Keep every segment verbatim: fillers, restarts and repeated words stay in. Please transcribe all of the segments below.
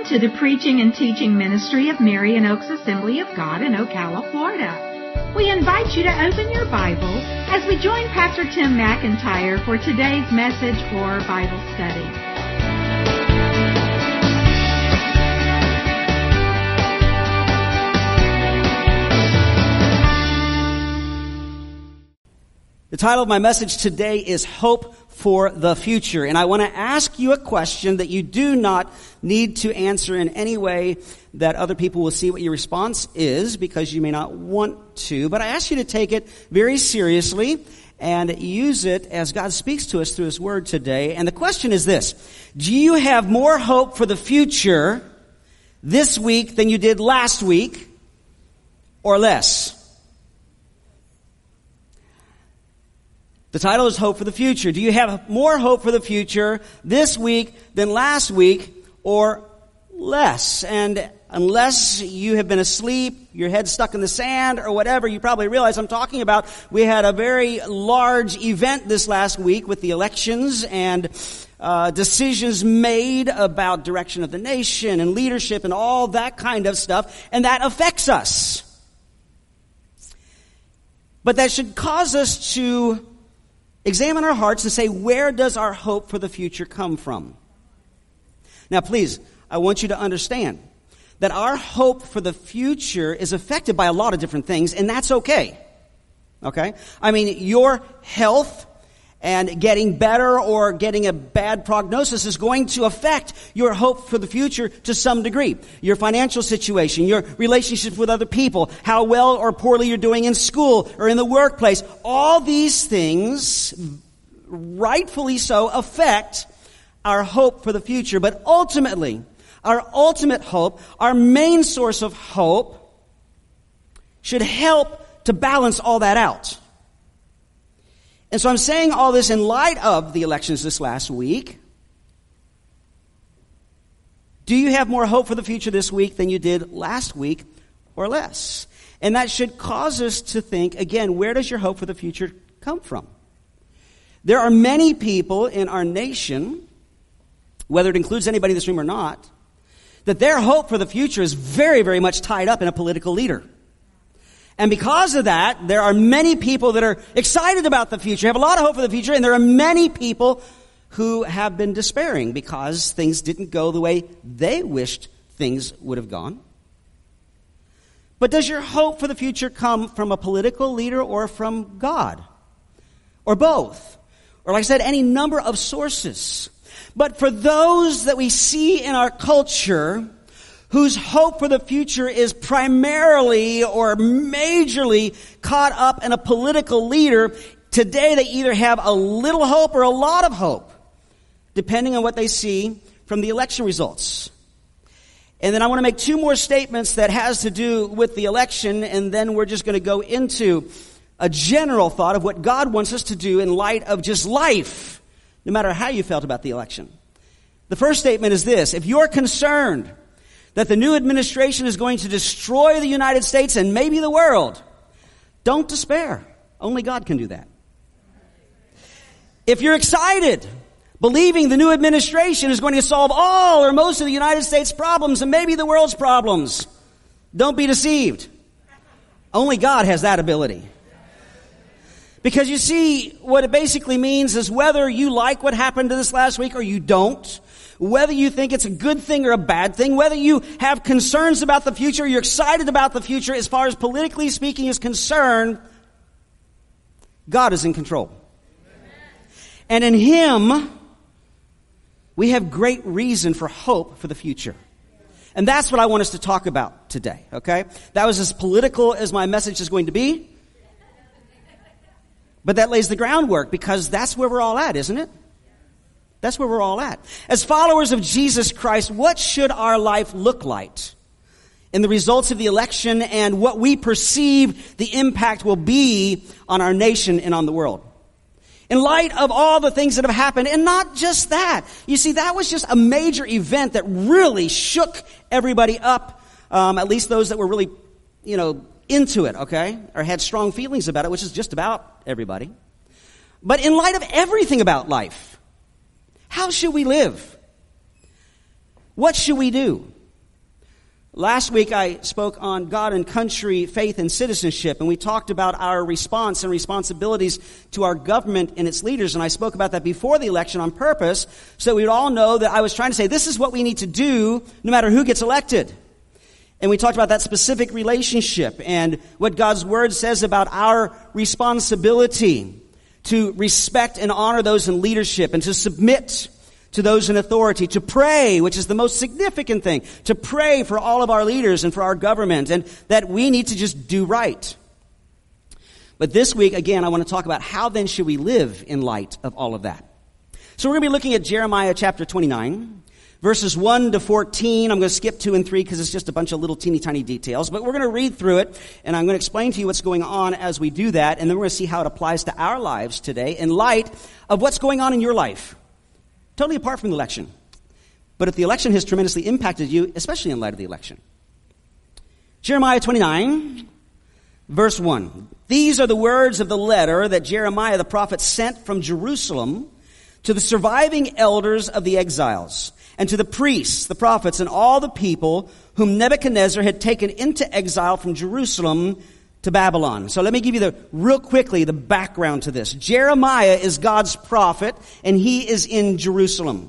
Welcome to the preaching and teaching ministry of Marion Oaks Assembly of God in Ocala, Florida. We invite you to open your Bible as we join Pastor Tim McIntyre for today's message or Bible study. The title of my message today is Hope for the Future. And I want to ask you a question that you do not need to answer in any way that other people will see what your response is, because you may not want to. But I ask you to take it very seriously and use it as God speaks to us through His Word today. And the question is this: do you have more hope for the future this week than you did last week, or less? The title is Hope for the Future. Do you have more hope for the future this week than last week, or less? And unless you have been asleep, your head stuck in the sand, or whatever, you probably realize I'm talking about. We had a very large event this last week with the elections and uh, decisions made about direction of the nation and leadership and all that kind of stuff, and that affects us. But that should cause us to examine our hearts and say, where does our hope for the future come from? Now, please, I want you to understand that our hope for the future is affected by a lot of different things, and that's okay. Okay? I mean, your health and getting better or getting a bad prognosis is going to affect your hope for the future to some degree. Your financial situation, your relationships with other people, how well or poorly you're doing in school or in the workplace. All these things, rightfully so, affect our hope for the future. But ultimately, our ultimate hope, our main source of hope, should help to balance all that out. And so I'm saying all this in light of the elections this last week. Do you have more hope for the future this week than you did last week, or less? And that should cause us to think, again, where does your hope for the future come from? There are many people in our nation, whether it includes anybody in this room or not, that their hope for the future is very, very much tied up in a political leader. And because of that, there are many people that are excited about the future, have a lot of hope for the future, and there are many people who have been despairing because things didn't go the way they wished things would have gone. But does your hope for the future come from a political leader or from God? Or both? Or, like I said, any number of sources. But for those that we see in our culture whose hope for the future is primarily or majorly caught up in a political leader, today they either have a little hope or a lot of hope, depending on what they see from the election results. And then I want to make two more statements that has to do with the election, and then we're just going to go into a general thought of what God wants us to do in light of just life, no matter how you felt about the election. The first statement is this: if you're concerned that the new administration is going to destroy the United States and maybe the world, don't despair. Only God can do that. If you're excited, believing the new administration is going to solve all or most of the United States problems and maybe the world's problems, don't be deceived. Only God has that ability. Because you see, what it basically means is whether you like what happened to this last week or you don't, whether you think it's a good thing or a bad thing, whether you have concerns about the future, you're excited about the future, as far as politically speaking is concerned, God is in control. And in Him, we have great reason for hope for the future. And that's what I want us to talk about today, okay? That was as political as my message is going to be. But that lays the groundwork, because that's where we're all at, isn't it? That's where we're all at. As followers of Jesus Christ, what should our life look like in the results of the election and what we perceive the impact will be on our nation and on the world? In light of all the things that have happened, and not just that. You see, that was just a major event that really shook everybody up, um, at least those that were really, you know, into it, okay? Or had strong feelings about it, which is just about everybody. But in light of everything about life, how should we live? What should we do? Last week I spoke on God and country, faith and citizenship, and we talked about our response and responsibilities to our government and its leaders, and I spoke about that before the election on purpose so that we would all know that I was trying to say this is what we need to do no matter who gets elected. And we talked about that specific relationship and what God's Word says about our responsibility to respect and honor those in leadership and to submit to those in authority, to pray, which is the most significant thing, to pray for all of our leaders and for our government, and that we need to just do right. But this week, again, I want to talk about how then should we live in light of all of that. So we're going to be looking at Jeremiah chapter twenty-nine, verses one to fourteen. I'm going to skip two and three because it's just a bunch of little teeny tiny details, but we're going to read through it, and I'm going to explain to you what's going on as we do that, and then we're going to see how it applies to our lives today in light of what's going on in your life. Totally apart from the election. But if the election has tremendously impacted you, especially in light of the election. Jeremiah twenty-nine, verse one. These are the words of the letter that Jeremiah the prophet sent from Jerusalem to the surviving elders of the exiles, and to the priests, the prophets, and all the people whom Nebuchadnezzar had taken into exile from Jerusalem to Babylon. So let me give you the real quickly the background to this. Jeremiah is God's prophet, and he is in Jerusalem.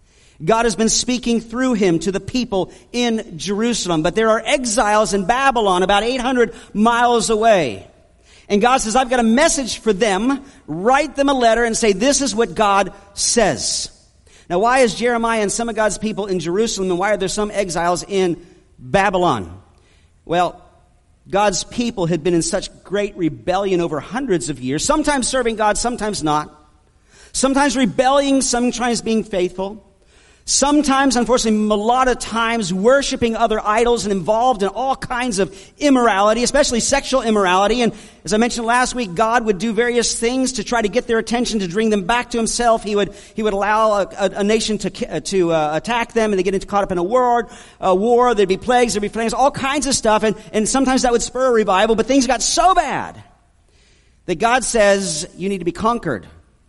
God has been speaking through him to the people in Jerusalem, but there are exiles in Babylon about eight hundred miles away. And God says, I've got a message for them. Write them a letter and say, this is what God says. Now, why is Jeremiah and some of God's people in Jerusalem, and why are there some exiles in Babylon? Well, God's people had been in such great rebellion over hundreds of years, sometimes serving God, sometimes not. Sometimes rebelling, sometimes being faithful. Sometimes, unfortunately, a lot of times worshiping other idols and involved in all kinds of immorality, especially sexual immorality. And as I mentioned last week, God would do various things to try to get their attention, to bring them back to himself. He would he would allow a, a, a nation to uh, to uh, attack them, and they get into, caught up in a war. A war, there'd be plagues, there'd be flames, all kinds of stuff. And, and sometimes that would spur a revival, but things got so bad that God says, you need to be conquered.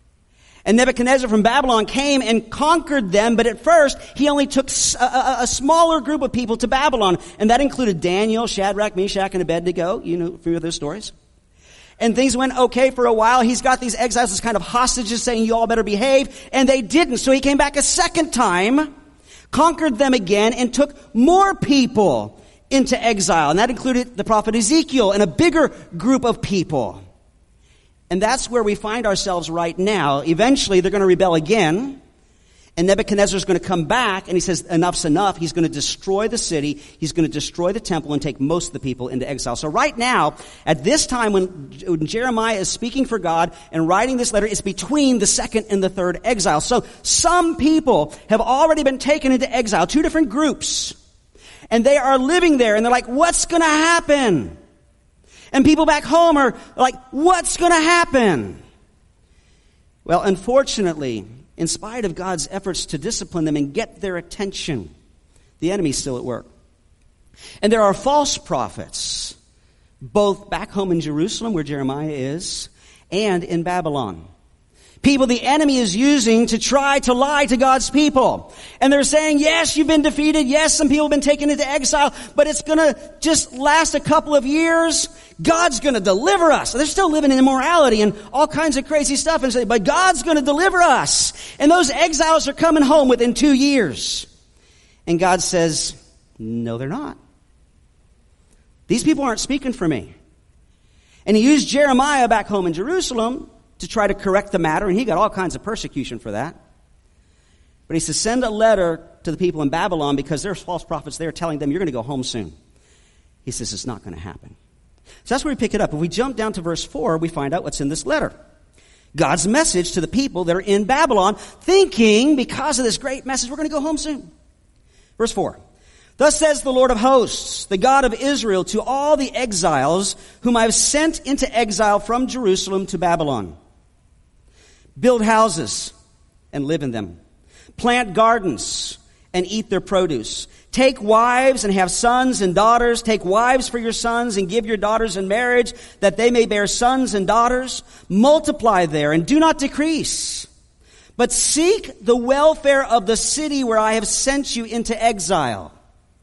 And Nebuchadnezzar from Babylon came and conquered them, but at first he only took a, a, a smaller group of people to Babylon, and that included Daniel, Shadrach, Meshach, and Abednego. You know, familiar with those stories? And things went okay for a while. He's got these exiles as kind of hostages saying, you all better behave, and they didn't. So he came back a second time, conquered them again, and took more people into exile. And that included the prophet Ezekiel and a bigger group of people. And that's where we find ourselves right now. Eventually, they're going to rebel again. And Nebuchadnezzar is going to come back, and he says, enough's enough. He's going to destroy the city. He's going to destroy the temple and take most of the people into exile. So right now, at this time when, when Jeremiah is speaking for God and writing this letter, it's between the second and the third exile. So some people have already been taken into exile, two different groups. And they are living there, and they're like, what's going to happen? And people back home are like, what's going to happen? Well, unfortunately, in spite of God's efforts to discipline them and get their attention, the enemy's still at work. And there are false prophets, both back home in Jerusalem, where Jeremiah is, and in Babylon. People the enemy is using to try to lie to God's people. And they're saying, yes, you've been defeated. Yes, some people have been taken into exile, but it's going to just last a couple of years. God's going to deliver us. They're still living in immorality and all kinds of crazy stuff, and say, but God's going to deliver us. And those exiles are coming home within two years. And God says, no, they're not. These people aren't speaking for me. And he used Jeremiah back home in Jerusalem to try to correct the matter, and he got all kinds of persecution for that. But he says, send a letter to the people in Babylon, because there's false prophets there telling them you're going to go home soon. He says it's not going to happen. So that's where we pick it up. If we jump down to verse four, we find out what's in this letter. God's message to the people that are in Babylon, thinking because of this great message, we're going to go home soon. Verse four. Thus says the Lord of hosts, the God of Israel, to all the exiles whom I have sent into exile from Jerusalem to Babylon. Build houses and live in them. Plant gardens and eat their produce. Take wives and have sons and daughters. Take wives for your sons and give your daughters in marriage, that they may bear sons and daughters. Multiply there and do not decrease. But seek the welfare of the city where I have sent you into exile.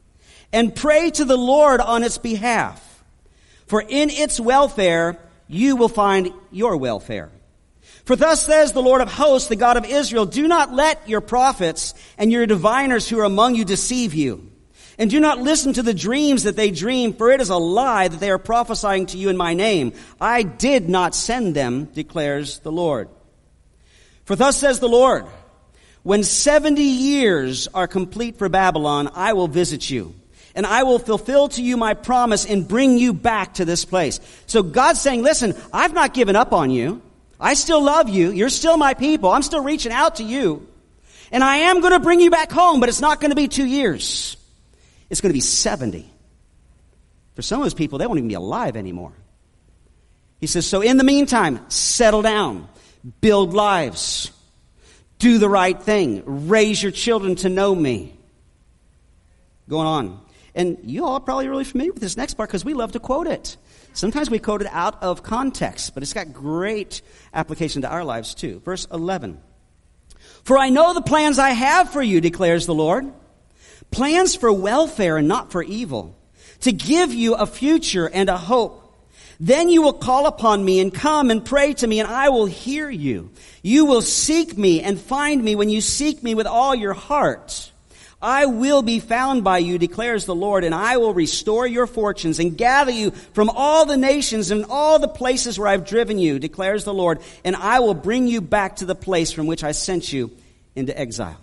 and pray to the Lord on its behalf. For in its welfare you will find your welfare. For thus says the Lord of hosts, the God of Israel, do not let your prophets and your diviners who are among you deceive you. And do not listen to the dreams that they dream, for it is a lie that they are prophesying to you in my name. I did not send them, declares the Lord. For thus says the Lord, when seventy years are complete for Babylon, I will visit you. And I will fulfill to you my promise and bring you back to this place. So God's saying, listen, I've not given up on you. I still love you. You're still my people. I'm still reaching out to you. And I am going to bring you back home, but it's not going to be two years. It's going to be seventy. For some of those people, they won't even be alive anymore. He says, so in the meantime, settle down, build lives, do the right thing, raise your children to know me. Going on. And you all are probably really familiar with this next part because we love to quote it. Sometimes we quote it out of context, but it's got great application to our lives too. Verse eleven. For I know the plans I have for you, declares the Lord. Plans for welfare and not for evil, to give you a future and a hope. Then you will call upon me and come and pray to me, and I will hear you. You will seek me and find me when you seek me with all your heart. I will be found by you, declares the Lord, and I will restore your fortunes and gather you from all the nations and all the places where I've driven you, declares the Lord, and I will bring you back to the place from which I sent you into exile.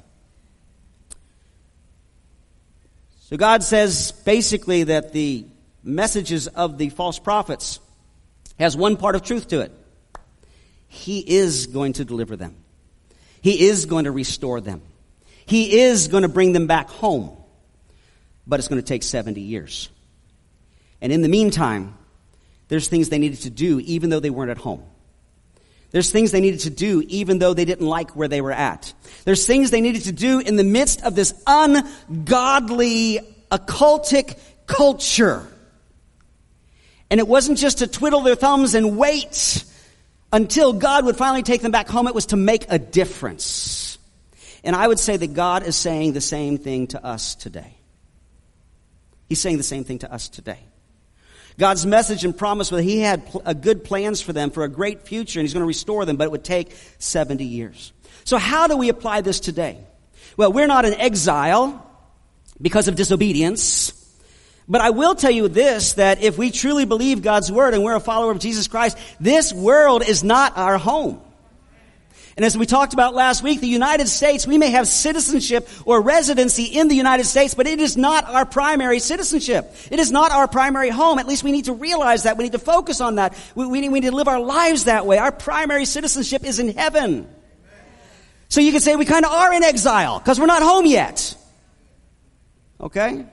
So God says basically that the messages of the false prophets has one part of truth to it. He is going to deliver them. He is going to restore them. He is going to bring them back home, but it's going to take seventy years. And in the meantime, there's things they needed to do even though they weren't at home. There's things they needed to do even though they didn't like where they were at. There's things they needed to do in the midst of this ungodly, occultic culture. And it wasn't just to twiddle their thumbs and wait until God would finally take them back home. It was to make a difference. And I would say that God is saying the same thing to us today. He's saying the same thing to us today. God's message and promise was He had pl- a good plans for them for a great future, and He's going to restore them, but it would take seventy years. So how do we apply this today? Well, we're not in exile because of disobedience. But I will tell you this, that if we truly believe God's word and we're a follower of Jesus Christ, this world is not our home. And as we talked about last week, the United States, we may have citizenship or residency in the United States, but it is not our primary citizenship. It is not our primary home. At least we need to realize that. We need to focus on that. We, we, need, we need to live our lives that way. Our primary citizenship is in heaven. So you could say we kind of are in exile because we're not home yet. Okay?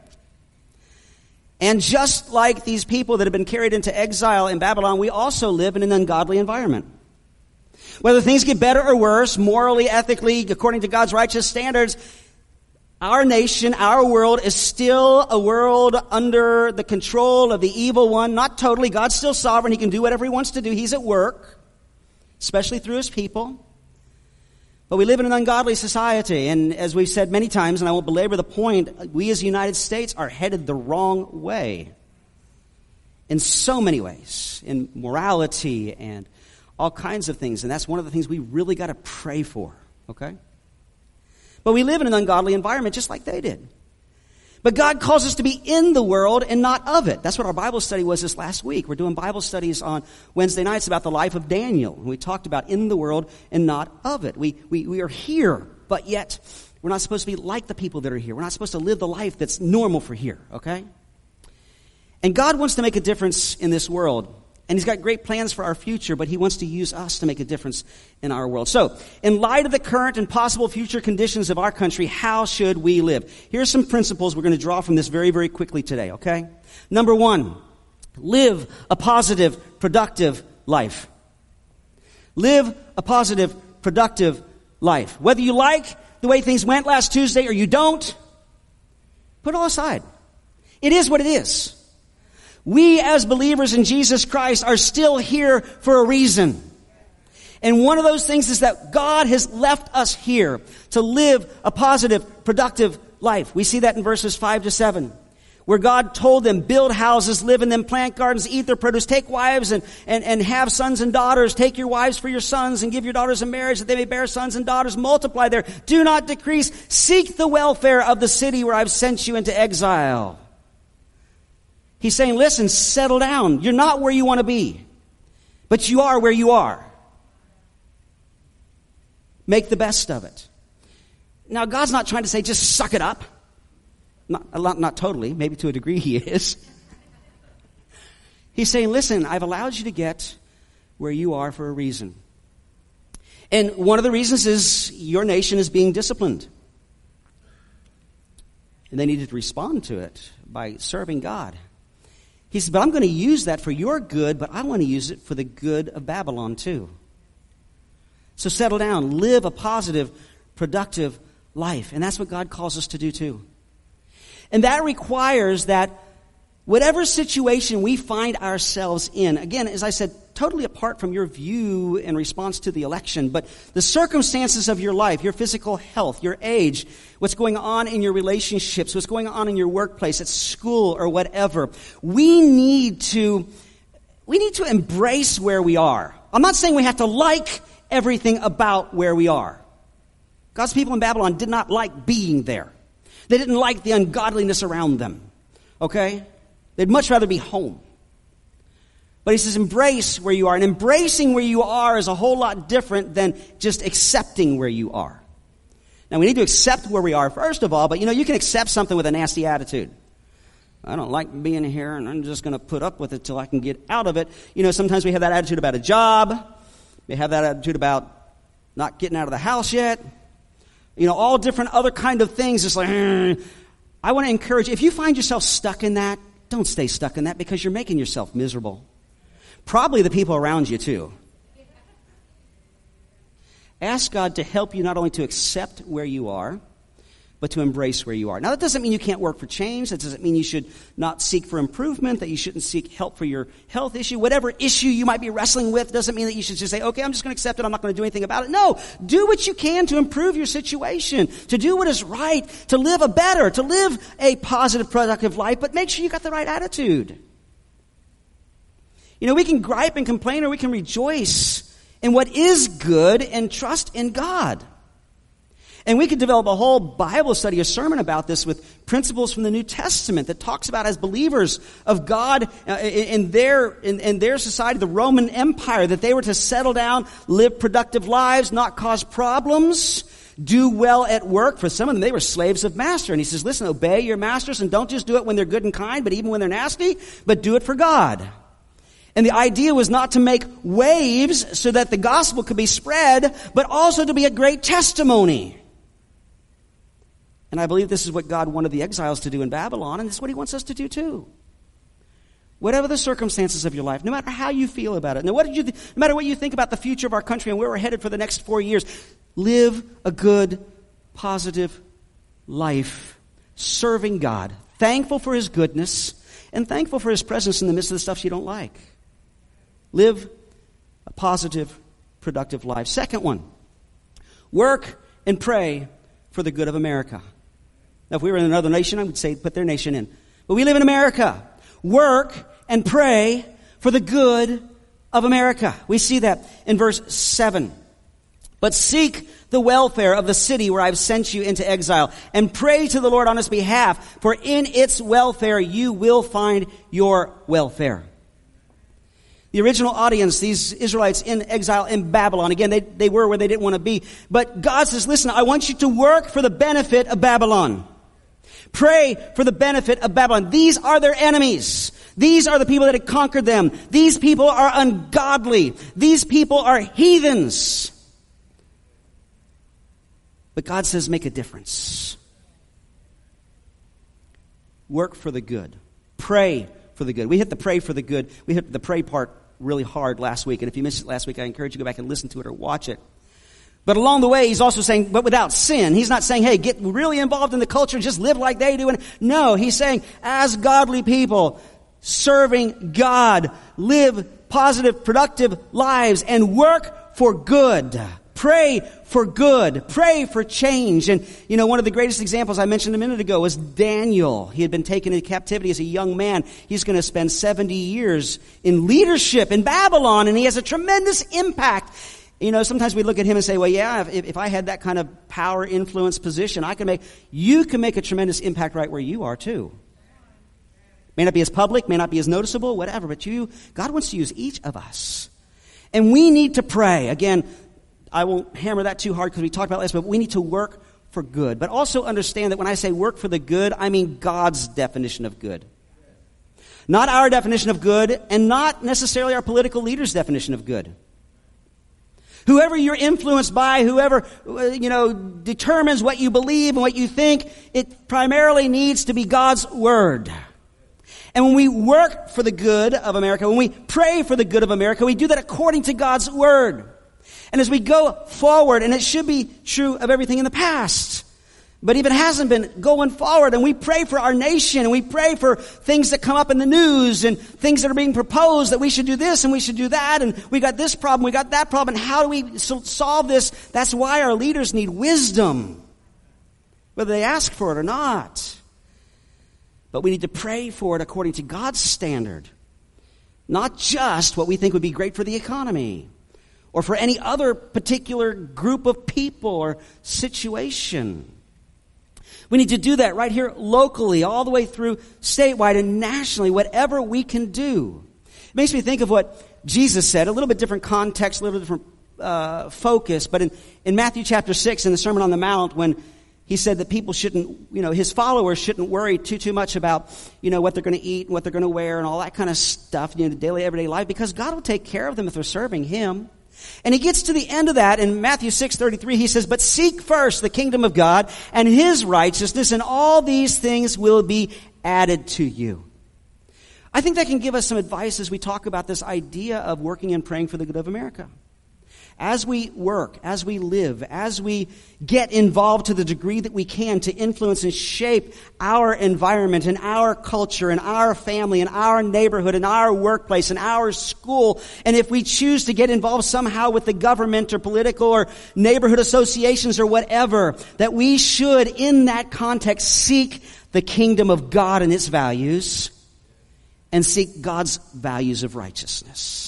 And just like these people that have been carried into exile in Babylon, we also live in an ungodly environment. Whether things get better or worse, morally, ethically, according to God's righteous standards, our nation, our world is still a world under the control of the evil one. Not totally. God's still sovereign. He can do whatever He wants to do. He's at work, especially through His people. But we live in an ungodly society. And as we've said many times, and I won't belabor the point, we as the United States are headed the wrong way. In so many ways. In morality and all kinds of things. And that's one of the things we really got to pray for. Okay? But we live in an ungodly environment just like they did. But God calls us to be in the world and not of it. That's what our Bible study was this last week. We're doing Bible studies on Wednesday nights about the life of Daniel. And we talked about in the world and not of it. We, we, we are here, but yet we're not supposed to be like the people that are here. We're not supposed to live the life that's normal for here. Okay? And God wants to make a difference in this world. And He's got great plans for our future, but He wants to use us to make a difference in our world. So, in light of the current and possible future conditions of our country, how should we live? Here's some principles we're going to draw from this very, very quickly today, okay? Number one, live a positive, productive life. Live a positive, productive life. Whether you like the way things went last Tuesday or you don't, put it all aside. It is what it is. We as believers in Jesus Christ are still here for a reason. And one of those things is that God has left us here to live a positive, productive life. We see that in verses five to seven, where God told them, build houses, live in them, plant gardens, eat their produce, take wives and, and, and have sons and daughters. Take your wives for your sons and give your daughters in marriage that they may bear sons and daughters. Multiply there. Do not decrease. Seek the welfare of the city where I've sent you into exile. He's saying, listen, settle down. You're not where you want to be, but you are where you are. Make the best of it. Now, God's not trying to say, just suck it up. Not, not, not totally. Maybe to a degree he is. He's saying, listen, I've allowed you to get where you are for a reason. And one of the reasons is your nation is being disciplined. And they needed to respond to it by serving God. He said, but I'm going to use that for your good, but I want to use it for the good of Babylon too. So settle down, live a positive, productive life. And that's what God calls us to do too. And that requires that whatever situation we find ourselves in, again, as I said, totally apart from your view in response to the election, but the circumstances of your life, your physical health, your age, what's going on in your relationships, what's going on in your workplace, at school, or whatever, we need to, we need to embrace where we are. I'm not saying we have to like everything about where we are. God's people in Babylon did not like being there. They didn't like the ungodliness around them. Okay? They'd much rather be home. But he says, embrace where you are. And embracing where you are is a whole lot different than just accepting where you are. Now, we need to accept where we are, first of all, but you know, you can accept something with a nasty attitude. I don't like being here, and I'm just going to put up with it till I can get out of it. You know, sometimes we have that attitude about a job. We have that attitude about not getting out of the house yet. You know, all different other kind of things. It's like, mm. I want to encourage you, if you find yourself stuck in that, don't stay stuck in that because you're making yourself miserable. Probably the people around you too. Ask God to help you not only to accept where you are, but to embrace where you are. Now, that doesn't mean you can't work for change. That doesn't mean you should not seek for improvement, that you shouldn't seek help for your health issue. Whatever issue you might be wrestling with doesn't mean that you should just say, okay, I'm just going to accept it. I'm not going to do anything about it. No, do what you can to improve your situation, to do what is right, to live a better, to live a positive, productive life, but make sure you got the right attitude. You know, we can gripe and complain, or we can rejoice in what is good and trust in God. And we could develop a whole Bible study, a sermon about this with principles from the New Testament that talks about, as believers of God uh, in their in, in their society, the Roman Empire, that they were to settle down, live productive lives, not cause problems, do well at work. For some of them, they were slaves of master. And he says, listen, obey your masters, and don't just do it when they're good and kind, but even when they're nasty, but do it for God. And the idea was not to make waves so that the gospel could be spread, but also to be a great testimony. And I believe this is what God wanted the exiles to do in Babylon, and this is what he wants us to do too. Whatever the circumstances of your life, no matter how you feel about it, no, what did you th- no matter what you think about the future of our country and where we're headed for the next four years, live a good, positive life, serving God, thankful for his goodness, and thankful for his presence in the midst of the stuff you don't like. Live a positive, productive life. Second one, work and pray for the good of America. Now, if we were in another nation, I would say put their nation in. But we live in America. Work and pray for the good of America. We see that in verse seven. But seek the welfare of the city where I've sent you into exile, and pray to the Lord on its behalf, for in its welfare you will find your welfare. The original audience, these Israelites in exile in Babylon, again, they, they were where they didn't want to be. But God says, listen, I want you to work for the benefit of Babylon. Pray for the benefit of Babylon. These are their enemies. These are the people that had conquered them. These people are ungodly. These people are heathens. But God says, make a difference. Work for the good. Pray for the good. We hit the pray for the good. We hit the pray part really hard last week. And if you missed it last week, I encourage you to go back and listen to it or watch it. But along the way, he's also saying, but without sin. He's not saying, hey, get really involved in the culture, just live like they do. No, he's saying, as godly people, serving God, live positive, productive lives, and work for good. Pray for good. Pray for change. And, you know, one of the greatest examples I mentioned a minute ago was Daniel. He had been taken into captivity as a young man. He's going to spend seventy years in leadership in Babylon, and he has a tremendous impact. You know, sometimes we look at him and say, well, yeah, if, if I had that kind of power, influence, position, I can make, you can make a tremendous impact right where you are too. May not be as public, may not be as noticeable, whatever, but you, God wants to use each of us. And we need to pray. Again, I won't hammer that too hard because we talked about this, but we need to work for good. But also understand that when I say work for the good, I mean God's definition of good. Not our definition of good, and not necessarily our political leaders' definition of good. Whoever you're influenced by, whoever, you know, determines what you believe and what you think, it primarily needs to be God's Word. And when we work for the good of America, when we pray for the good of America, we do that according to God's Word. And as we go forward, and it should be true of everything in the past, but if it hasn't been, going forward, and we pray for our nation, and we pray for things that come up in the news, and things that are being proposed, that we should do this, and we should do that, and we got this problem, we got that problem, and how do we solve this? That's why our leaders need wisdom, whether they ask for it or not. But we need to pray for it according to God's standard. Not just what we think would be great for the economy or for any other particular group of people or situation. We need to do that right here locally, all the way through statewide and nationally, whatever we can do. It makes me think of what Jesus said, a little bit different context, a little different uh, focus, but in, in Matthew chapter six, in the Sermon on the Mount, when he said that people shouldn't, you know, his followers shouldn't worry too, too much about, you know, what they're going to eat and what they're going to wear and all that kind of stuff, you know, the daily, everyday life, because God will take care of them if they're serving Him. And he gets to the end of that in Matthew six thirty-three. He says, but seek first the kingdom of God and His righteousness, and all these things will be added to you. I think that can give us some advice as we talk about this idea of working and praying for the good of America. As we work, as we live, as we get involved to the degree that we can to influence and shape our environment and our culture and our family and our neighborhood and our workplace and our school, and if we choose to get involved somehow with the government or political or neighborhood associations or whatever, that we should, in that context, seek the kingdom of God and its values and seek God's values of righteousness.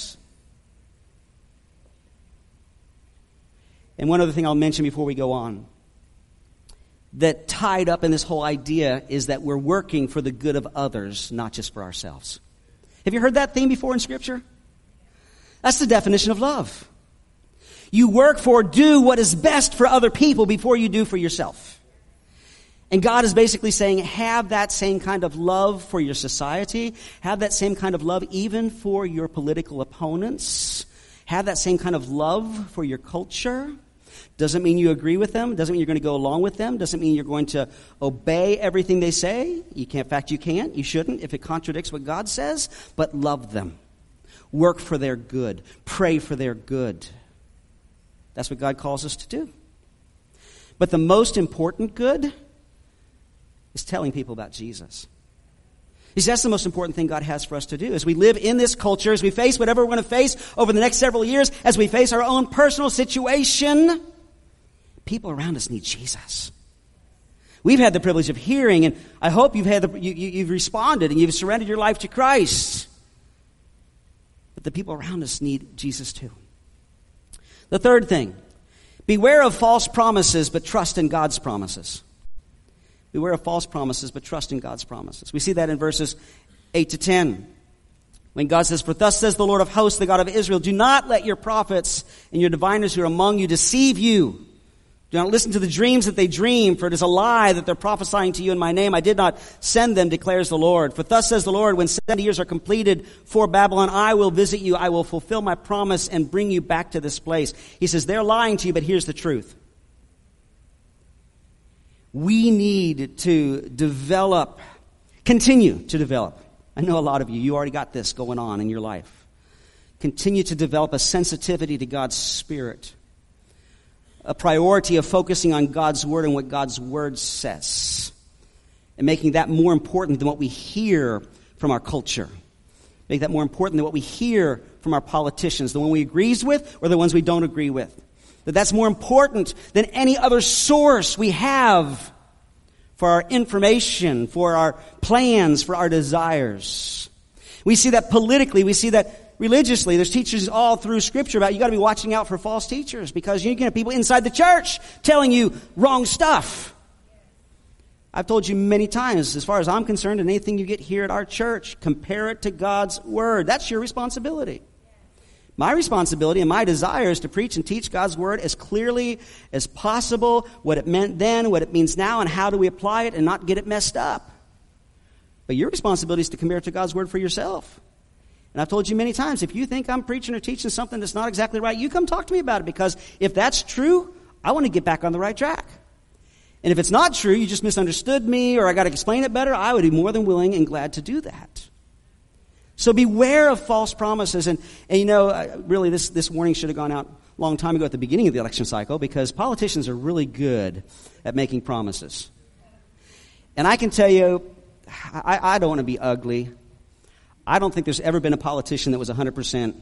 And one other thing I'll mention before we go on, that tied up in this whole idea is that we're working for the good of others, not just for ourselves. Have you heard that theme before in Scripture? That's the definition of love. You work for, do what is best for other people before you do for yourself. And God is basically saying, have that same kind of love for your society. Have that same kind of love even for your political opponents. Have that same kind of love for your culture. Doesn't mean you agree with them. Doesn't mean you're going to go along with them. Doesn't mean you're going to obey everything they say. You can't. In fact, you can't. You shouldn't if it contradicts what God says. But love them. Work for their good. Pray for their good. That's what God calls us to do. But the most important good is telling people about Jesus. Because that's the most important thing God has for us to do. As we live in this culture, as we face whatever we're going to face over the next several years, as we face our own personal situation, people around us need Jesus. We've had the privilege of hearing, and I hope you've had the, you, you, you've responded and you've surrendered your life to Christ. But the people around us need Jesus too. The third thing, beware of false promises, but trust in God's promises. Beware of false promises, but trust in God's promises. We see that in verses eight to ten. When God says, for thus says the Lord of hosts, the God of Israel, do not let your prophets and your diviners who are among you deceive you. Do not listen to the dreams that they dream, for it is a lie that they're prophesying to you in my name. I did not send them, declares the Lord. For thus says the Lord, when seventy years are completed for Babylon, I will visit you. I will fulfill my promise and bring you back to this place. He says, they're lying to you, but here's the truth. We need to develop, continue to develop. I know a lot of you, you already got this going on in your life. Continue to develop a sensitivity to God's Spirit. A priority of focusing on God's Word and what God's Word says. And making that more important than what we hear from our culture. Make that more important than what we hear from our politicians. The one we agree with or the ones we don't agree with. That that's more important than any other source we have for our information, for our plans, for our desires. We see that politically, we see that religiously. There's teachers all through Scripture about you got to be watching out for false teachers because you can have people inside the church telling you wrong stuff. I've told you many times, as far as I'm concerned, and anything you get here at our church, compare it to God's Word. That's your responsibility. My responsibility and my desire is to preach and teach God's Word as clearly as possible, what it meant then, what it means now, and how do we apply it and not get it messed up. But your responsibility is to compare it to God's Word for yourself. And I've told you many times, if you think I'm preaching or teaching something that's not exactly right, you come talk to me about it, because if that's true, I want to get back on the right track. And if it's not true, you just misunderstood me or I got to explain it better, I would be more than willing and glad to do that. So beware of false promises. And, and you know, uh, really this, this warning should have gone out a long time ago at the beginning of the election cycle, because politicians are really good at making promises. And I can tell you, I, I don't want to be ugly. I don't think there's ever been a politician that was one hundred percent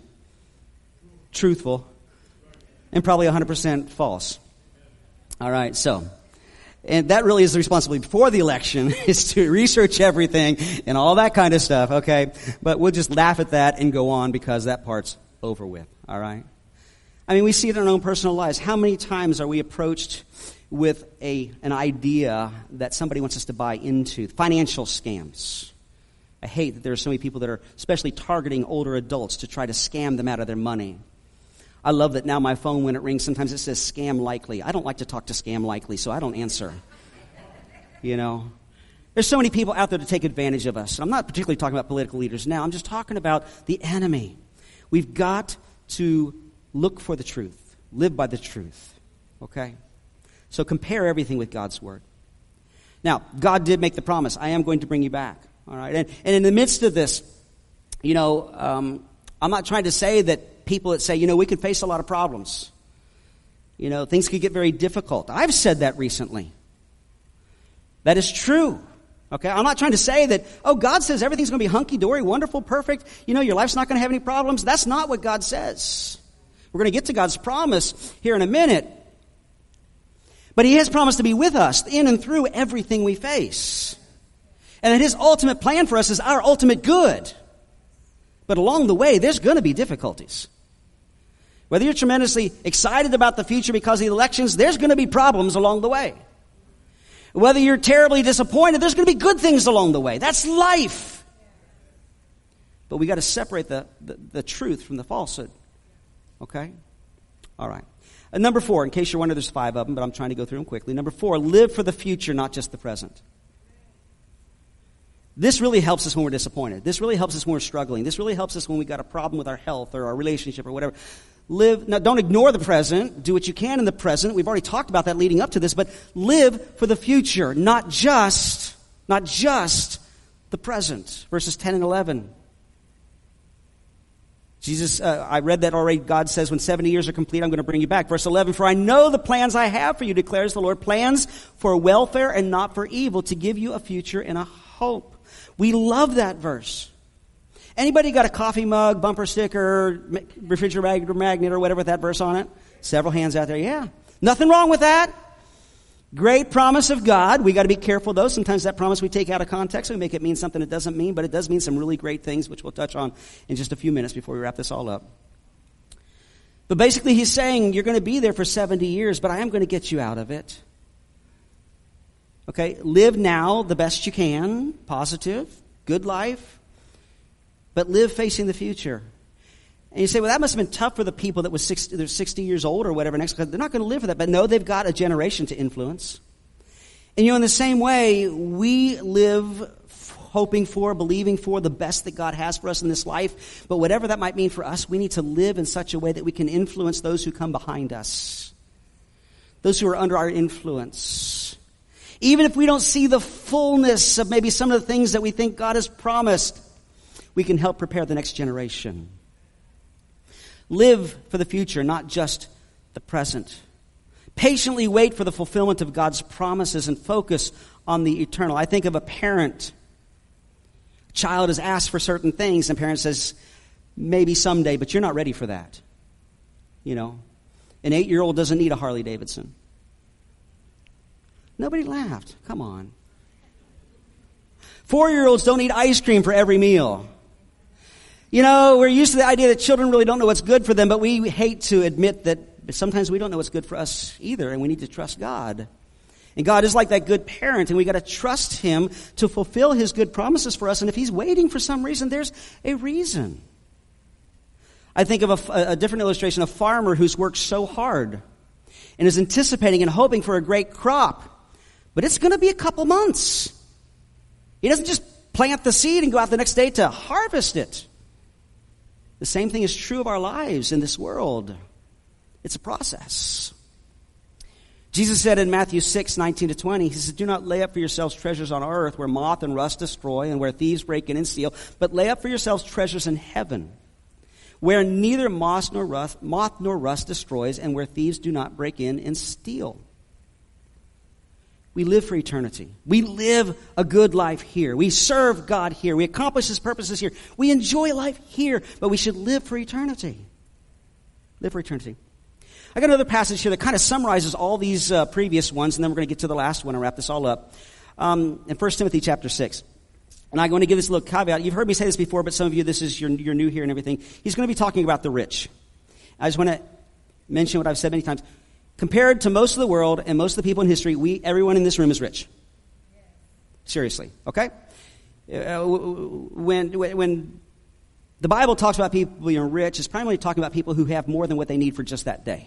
truthful and probably one hundred percent false. All right, so... And that really is the responsibility before the election, is to research everything and all that kind of stuff, okay? But we'll just laugh at that and go on because that part's over with, all right? I mean, we see it in our own personal lives. How many times are we approached with a an idea that somebody wants us to buy into? Financial scams. I hate that there are so many people that are especially targeting older adults to try to scam them out of their money. I love that now my phone, when it rings, sometimes it says scam likely. I don't like to talk to scam likely, so I don't answer. You know? There's so many people out there to take advantage of us. I'm not particularly talking about political leaders now. I'm just talking about the enemy. We've got to look for the truth. Live by the truth. Okay? So compare everything with God's Word. Now, God did make the promise. I am going to bring you back. All right? And, and in the midst of this, you know, um, I'm not trying to say that people that say, you know, we could face a lot of problems. You know, things could get very difficult. I've said that recently. That is true. Okay, I'm not trying to say that, oh, God says everything's going to be hunky-dory, wonderful, perfect. You know, your life's not going to have any problems. That's not what God says. We're going to get to God's promise here in a minute. But He has promised to be with us in and through everything we face. And that His ultimate plan for us is our ultimate good. But along the way, there's going to be difficulties. Whether you're tremendously excited about the future because of the elections, there's going to be problems along the way. Whether you're terribly disappointed, there's going to be good things along the way. That's life. But we got to separate the, the, the truth from the falsehood. Okay? All right. And number four, in case you're wondering, there's five of them, but I'm trying to go through them quickly. Number four, live for the future, not just the present. This really helps us when we're disappointed. This really helps us when we're struggling. This really helps us when we got a problem with our health or our relationship or whatever. Live, now don't ignore the present. Do what you can in the present. We've already talked about that leading up to this, but live for the future, not just, not just the present. Verses ten and eleven. Jesus, uh, I read that already. God says, when seventy years are complete, I'm going to bring you back. Verse eleven, for I know the plans I have for you, declares the Lord, plans for welfare and not for evil, to give you a future and a hope. We love that verse. Anybody got a coffee mug, bumper sticker, refrigerator magnet, or whatever with that verse on it? Several hands out there. Yeah. Nothing wrong with that. Great promise of God. We got to be careful, though. Sometimes that promise we take out of context. We make it mean something it doesn't mean, but it does mean some really great things, which we'll touch on in just a few minutes before we wrap this all up. But basically, He's saying, you're going to be there for seventy years, but I am going to get you out of it. Okay, live now the best you can, positive, good life, but live facing the future. And you say, well, that must have been tough for the people that was sixty, they're sixty years old or whatever next, because they're not going to live for that. But no, they've got a generation to influence. And you know, in the same way, we live hoping for, believing for the best that God has for us in this life. But whatever that might mean for us, we need to live in such a way that we can influence those who come behind us, those who are under our influence. Even if we don't see the fullness of maybe some of the things that we think God has promised, we can help prepare the next generation. Live for the future, not just the present. Patiently wait for the fulfillment of God's promises and focus on the eternal. I think of a parent. A child is asked for certain things, and parent says, maybe someday, but you're not ready for that. You know, An eight-year-old doesn't need a Harley Davidson. Nobody laughed. Come on. Four-year-olds don't eat ice cream for every meal. You know, we're used to the idea that children really don't know what's good for them, but we hate to admit that sometimes we don't know what's good for us either, and we need to trust God. And God is like that good parent, and we got to trust Him to fulfill His good promises for us. And if He's waiting for some reason, there's a reason. I think of a, a different illustration, a farmer who's worked so hard and is anticipating and hoping for a great crop, but it's going to be a couple months. He doesn't just plant the seed and go out the next day to harvest it. The same thing is true of our lives in this world. It's a process. Jesus said in Matthew six, nineteen to twenty, He says, do not lay up for yourselves treasures on earth where moth and rust destroy and where thieves break in and steal, but lay up for yourselves treasures in heaven where neither moth nor rust, moth nor rust destroys and where thieves do not break in and steal. We live for eternity. We live a good life here. We serve God here. We accomplish His purposes here. We enjoy life here, but we should live for eternity. Live for eternity. I got another passage here that kind of summarizes all these uh, previous ones, and then we're going to get to the last one and wrap this all up. Um, in First Timothy chapter six. And I'm going to give this little caveat. You've heard me say this before, but some of you, this is, you're, you're new here and everything. He's going to be talking about the rich. I just want to mention what I've said many times. Compared to most of the world and most of the people in history, we, everyone in this room is rich. Seriously, okay? Uh, when, when the Bible talks about people being rich, it's primarily talking about people who have more than what they need for just that day.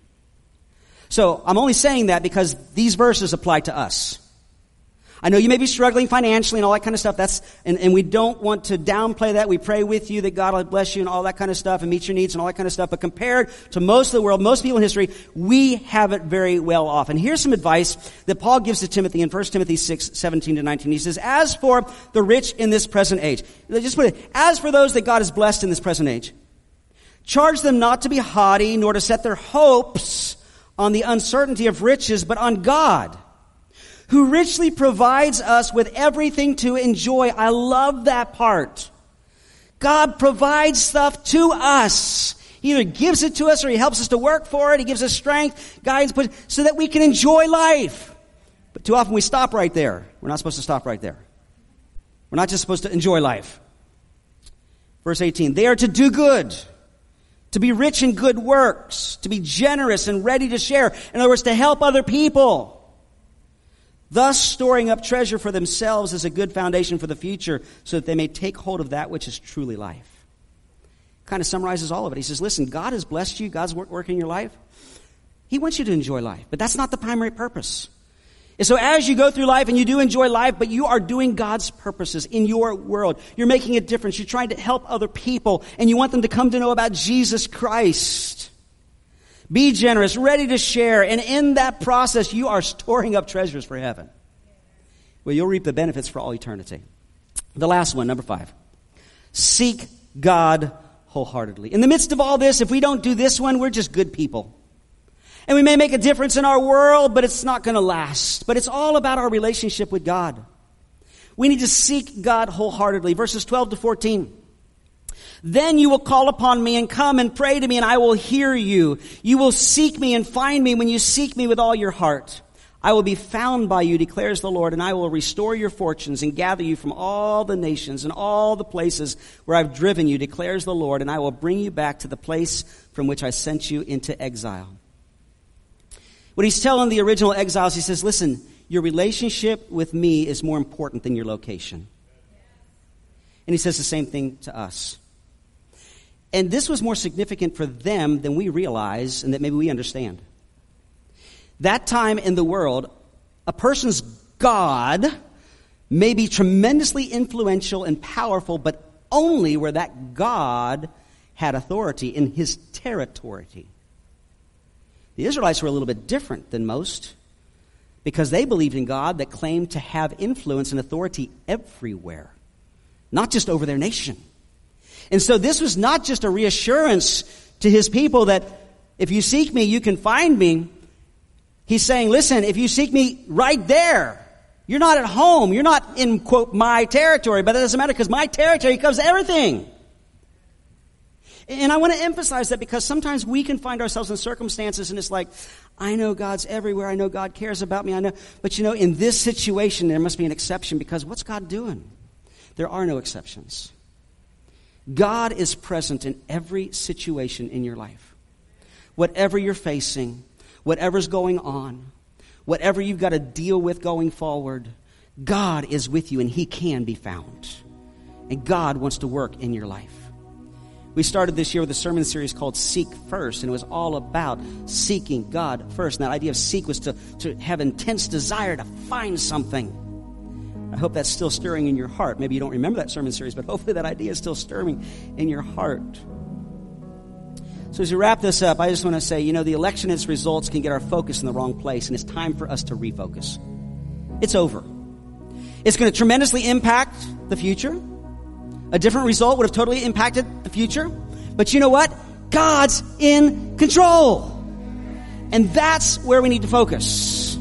So I'm only saying that because these verses apply to us. I know you may be struggling financially and all that kind of stuff. That's and, and we don't want to downplay that. We pray with you that God will bless you and all that kind of stuff and meet your needs and all that kind of stuff. But compared to most of the world, most people in history, we have it very well off. And here's some advice that Paul gives to Timothy in First Timothy six, seventeen to nineteen. He says, as for the rich in this present age, just put it, as for those that God has blessed in this present age, charge them not to be haughty, nor to set their hopes on the uncertainty of riches, but on God, who richly provides us with everything to enjoy. I love that part. God provides stuff to us. He either gives it to us or He helps us to work for it. He gives us strength, guidance, so that we can enjoy life. But too often we stop right there. We're not supposed to stop right there. We're not just supposed to enjoy life. Verse eighteen, they are to do good, to be rich in good works, to be generous and ready to share. In other words, to help other people. Thus storing up treasure for themselves as a good foundation for the future so that they may take hold of that which is truly life. Kind of summarizes all of it. He says, listen, God has blessed you. God's work, working in your life. He wants you to enjoy life, but that's not the primary purpose. And so as you go through life and you do enjoy life, but you are doing God's purposes in your world. You're making a difference. You're trying to help other people and you want them to come to know about Jesus Christ. Be generous, ready to share, and in that process, you are storing up treasures for heaven. Well, you'll reap the benefits for all eternity. The last one, number five. Seek God wholeheartedly. In the midst of all this, if we don't do this one, we're just good people. And we may make a difference in our world, but it's not going to last. But it's all about our relationship with God. We need to seek God wholeheartedly. Verses twelve to fourteen. Then you will call upon me and come and pray to me, and I will hear you. You will seek me and find me when you seek me with all your heart. I will be found by you, declares the Lord, and I will restore your fortunes and gather you from all the nations and all the places where I've driven you, declares the Lord, and I will bring you back to the place from which I sent you into exile. What he's telling the original exiles, he says, listen, your relationship with me is more important than your location. And he says the same thing to us. And this was more significant for them than we realize and that maybe we understand. That time in the world, a person's God may be tremendously influential and powerful, but only where that God had authority in his territory. The Israelites were a little bit different than most because they believed in God that claimed to have influence and authority everywhere, not just over their nation. And so this was not just a reassurance to his people that if you seek me, you can find me. He's saying, listen, if you seek me right there, you're not at home. You're not in, quote, my territory. But that doesn't matter because my territory covers everything. And I want to emphasize that because sometimes we can find ourselves in circumstances and it's like, I know God's everywhere. I know God cares about me. I know. But you know, in this situation, there must be an exception because what's God doing? There are no exceptions. God is present in every situation in your life. Whatever you're facing, whatever's going on, whatever you've got to deal with going forward, God is with you and He can be found. And God wants to work in your life. We started this year with a sermon series called Seek First, and it was all about seeking God first. And that idea of seek was to, to have intense desire to find something. I hope that's still stirring in your heart. Maybe you don't remember that sermon series, but hopefully that idea is still stirring in your heart. So as we wrap this up, I just want to say, you know, the election and its results can get our focus in the wrong place, and it's time for us to refocus. It's over. It's going to tremendously impact the future. A different result would have totally impacted the future. But you know what? God's in control. And that's where we need to focus.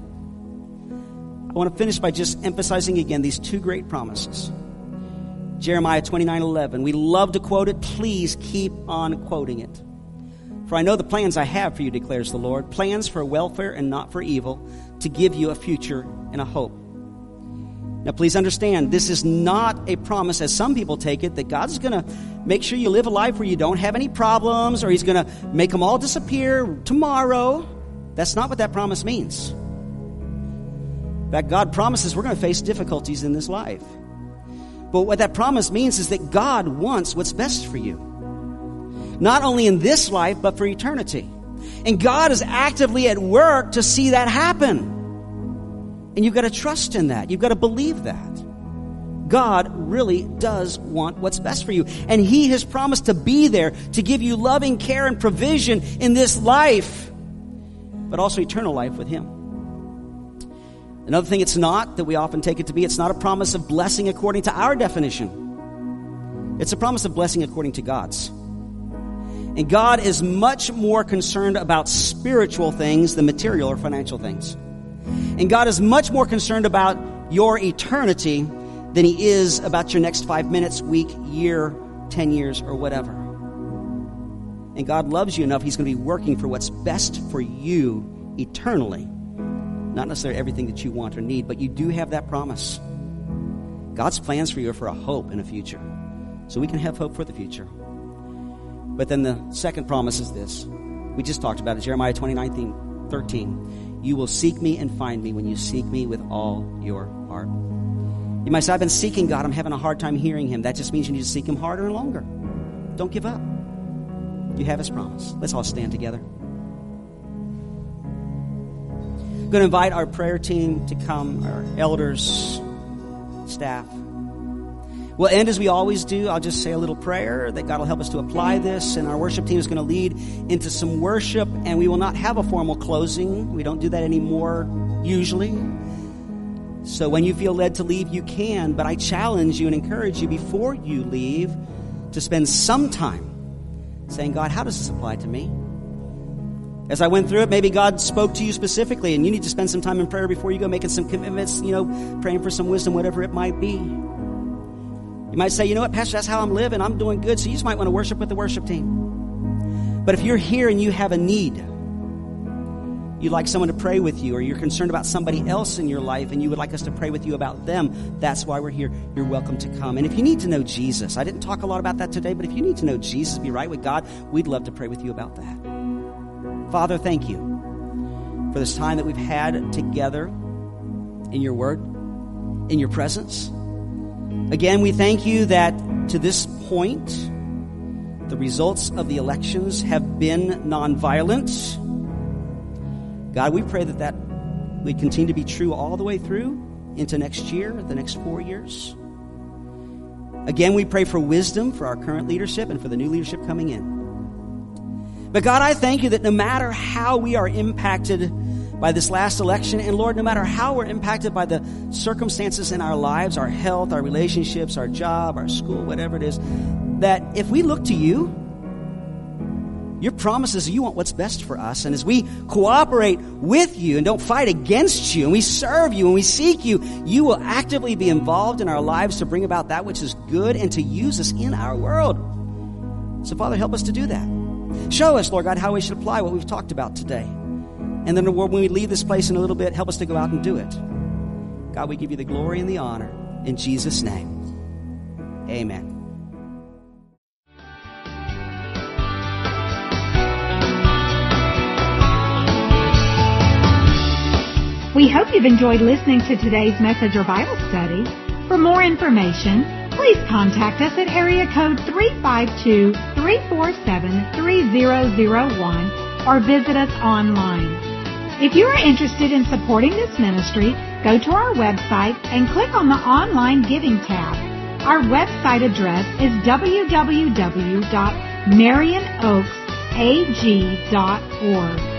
I want to finish by just emphasizing again these two great promises. Jeremiah twenty-nine eleven. We love to quote it. Please keep on quoting it. For I know the plans I have for you, declares the Lord. Plans for welfare and not for evil, to give you a future and a hope. Now, please understand, this is not a promise, as some people take it, that God's going to make sure you live a life where you don't have any problems, or He's going to make them all disappear tomorrow. That's not what that promise means. In fact, God promises we're going to face difficulties in this life. But what that promise means is that God wants what's best for you. Not only in this life, but for eternity. And God is actively at work to see that happen. And you've got to trust in that. You've got to believe that. God really does want what's best for you. And He has promised to be there to give you loving care and provision in this life, but also eternal life with Him. Another thing it's not, that we often take it to be, it's not a promise of blessing according to our definition. It's a promise of blessing according to God's. And God is much more concerned about spiritual things than material or financial things. And God is much more concerned about your eternity than He is about your next five minutes, week, year, ten years, or whatever. And God loves you enough, He's going to be working for what's best for you eternally. Not necessarily everything that you want or need, but you do have that promise. God's plans for you are for a hope and a future. So we can have hope for the future. But then the second promise is this. We just talked about it, Jeremiah twenty-nine thirteen. You will seek me and find me when you seek me with all your heart. You might say, I've been seeking God. I'm having a hard time hearing Him. That just means you need to seek Him harder and longer. Don't give up. You have His promise. Let's all stand together. I'm going to invite our prayer team to come, our elders, staff. We'll end as we always do. I'll just say a little prayer that God will help us to apply this, and our worship team is going to lead into some worship, and we will not have a formal closing. We don't do that anymore usually. So when you feel led to leave, you can, but I challenge you and encourage you before you leave to spend some time saying, God, how does this apply to me? As I went through it, maybe God spoke to you specifically, and you need to spend some time in prayer before you go, making some commitments, you know, praying for some wisdom, whatever it might be. You might say, you know what, Pastor, that's how I'm living. I'm doing good. So you just might want to worship with the worship team. But if you're here and you have a need, you'd like someone to pray with you, or you're concerned about somebody else in your life and you would like us to pray with you about them, that's why we're here. You're welcome to come. And if you need to know Jesus, I didn't talk a lot about that today, but if you need to know Jesus, be right with God, we'd love to pray with you about that. Father, thank you for this time that we've had together in your word, in your presence. Again, we thank you that to this point, the results of the elections have been nonviolent. God, we pray that that would continue to be true all the way through into next year, the next four years. Again, we pray for wisdom for our current leadership and for the new leadership coming in. But God, I thank you that no matter how we are impacted by this last election, and Lord, no matter how we're impacted by the circumstances in our lives, our health, our relationships, our job, our school, whatever it is, that if we look to you, your promises, you want what's best for us. And as we cooperate with you and don't fight against you, and we serve you and we seek you, you will actively be involved in our lives to bring about that which is good and to use us in our world. So, Father, help us to do that. Show us, Lord God, how we should apply what we've talked about today. And then when we leave this place in a little bit, help us to go out and do it. God, we give you the glory and the honor. In Jesus' name, amen. We hope you've enjoyed listening to today's message or Bible study. For more information, please contact us at area code three five two, three four seven, three zero zero one or visit us online. If you are interested in supporting this ministry, go to our website and click on the Online Giving tab. Our website address is w w w dot marion oaks a g dot org.